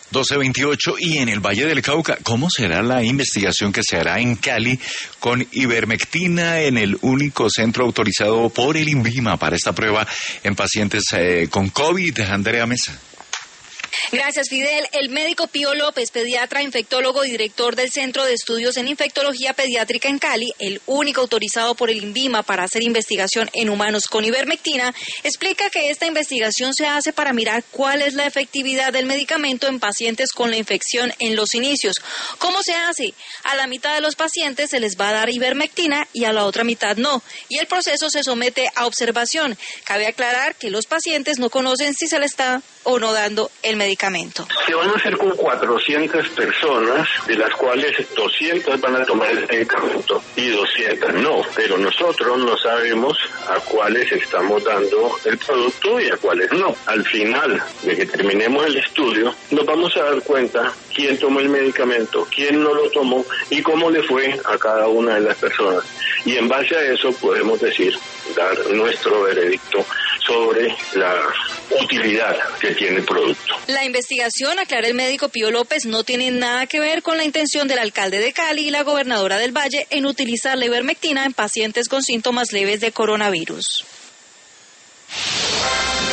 12:28 y en el Valle del Cauca, ¿cómo será la investigación que se hará en Cali con ivermectina en el único centro autorizado por el INVIMA para esta prueba en pacientes con COVID? Andrea Mesa. Gracias, Fidel. El médico Pío López, pediatra, infectólogo y director del Centro de Estudios en Infectología Pediátrica en Cali, el único autorizado por el INVIMA para hacer investigación en humanos con ivermectina, explica que esta investigación se hace para mirar cuál es la efectividad del medicamento en pacientes con la infección en los inicios. ¿Cómo se hace? A la mitad de los pacientes se les va a dar ivermectina y a la otra mitad no, y el proceso se somete a observación. Cabe aclarar que los pacientes no conocen si se les está o no dando el medicamento. Se van a hacer con 400 personas, de las cuales 200 van a tomar el medicamento y 200 no, pero nosotros no sabemos a cuáles estamos dando el producto y a cuáles no. Al final de que terminemos el estudio, nos vamos a dar cuenta quién tomó el medicamento, quién no lo tomó y cómo le fue a cada una de las personas. Y en base a eso podemos dar nuestro veredicto sobre la utilidad que tiene el producto. La investigación, aclara el médico Pío López, no tiene nada que ver con la intención del alcalde de Cali y la gobernadora del Valle en utilizar la ivermectina en pacientes con síntomas leves de coronavirus.